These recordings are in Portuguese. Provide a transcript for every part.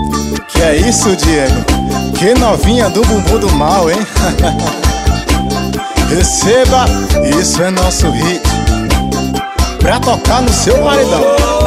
Que é isso, Diego? Que novinha do bumbum do mal, hein? Receba, isso é nosso hit pra tocar no seu paredão.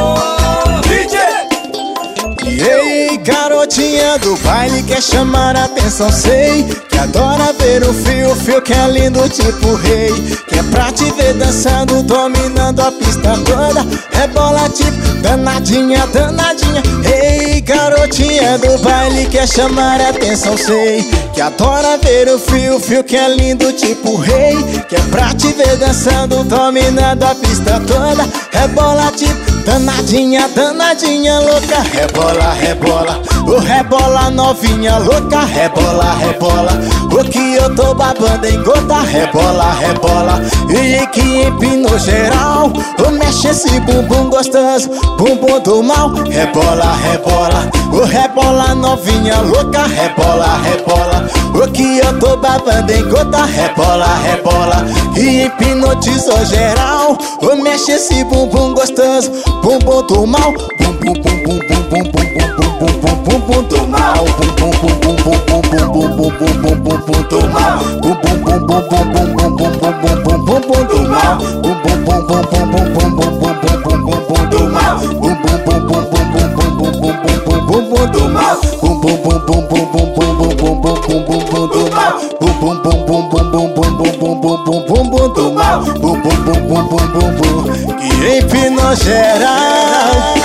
E ei, garotinha do baile, quer chamar a atenção, sei que adora ver o fio que é lindo tipo rei. Que é pra te ver dançando, dominando a pista toda. Rebola tipo danadinha, danadinha. Ei, garotinha do baile, quer chamar a atenção, sei que adora ver o fio que é lindo tipo rei. Que é pra te ver dançando, dominando a pista toda. Rebola tipo danadinha, danadinha, louca. Rebola, rebola, o rebola novinha, louca. Rebola, rebola, o que eu tô babando em gota. Rebola, rebola, e que empinou geral. O mexe esse bumbum gostoso, bumbum do mal. Rebola, rebola, o rebola novinha, louca. Rebola, rebola, o que eu tô babando em gota. Rebola, rebola, e hipnotizou geral. O mexe esse bumbum gostoso, bumbum do mal. Bum bum bum bum bum bum bum bum bum bum bum do mal. Bum bum bum bum bum bum bum bum bum bum bum bum do mal. Bum bum bum bum bum bum bum bum bum bum bum do mal. Bum bum bum bum bum bum bum bum bum bum bum do mal. Bum bum bum bum bum bum bum bum bum bum bum do mal. Bum bum bum bum bum bum bum bum bum bum bum do mal. Bum bum bum bum bum bum bum bum bum bum do mal. Bum bum bum bum bum bum bum, que empinou geral.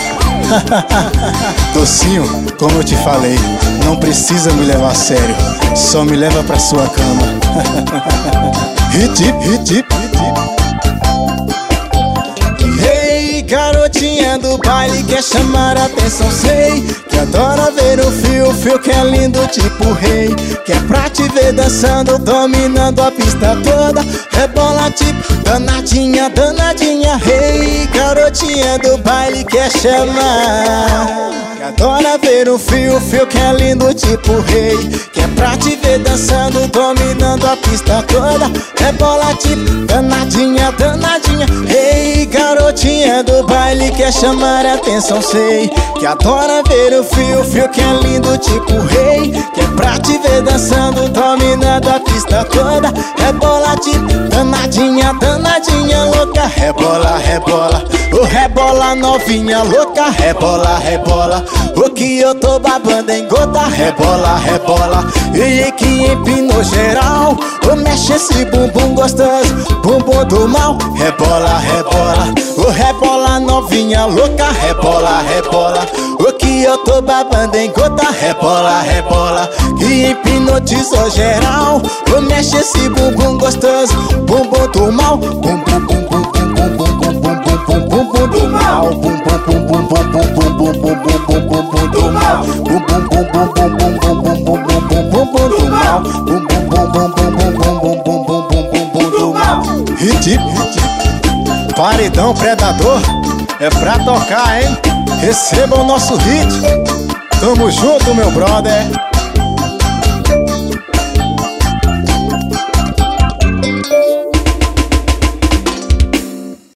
Docinho, como eu te falei, não precisa me levar a sério, só me leva pra sua cama. Hit, hit, hit, hey, garotinha do baile, quer chamar a atenção, sei que adora ver o fio que é lindo tipo rei. Que é pra te ver dançando, dominando a pista toda. Rebola tipo danadinha, danadinha. Hey, garotinha do baile, quer chamar, que adora ver o fio que é lindo tipo rei. Que é pra te ver dançando, dominando a pista toda. Rebola tipo danadinha, danadinha. Hey, garotinha do baile, quer chamar a atenção, sei que adora ver o fio que é lindo tipo rei. Que é pra te ver dançando, dominando a pista toda. Rebola tipo danadinha, danadinha, louca. Rebola, rebola, o rebola novinha, louca. Rebola, rebola, o que eu tô babando em gota. Rebola, rebola, e que empinou geral. O mexe esse bumbum gostoso, bumbum do mal. Rebola, rebola, o rebola novinha, louca. Rebola, rebola, o que eu tô babando em gota. Rebola, rebola, que hipnotizou geral. O mexe esse bumbum gostoso, bumbum do mal. Bum bum bum bum bum bum bum bum bum bum bum do mal. Bum bum bum bum bum bum bum bum bum bum bum do mal. Bum bum bum bum bum bum bum bum bum bum bum do mal. Bum bum bum bum bum bum bum bum bum bum do mal. Hit, hit, paredão predador é pra tocar, hein? Receba o nosso hit. Tamo junto, meu brother.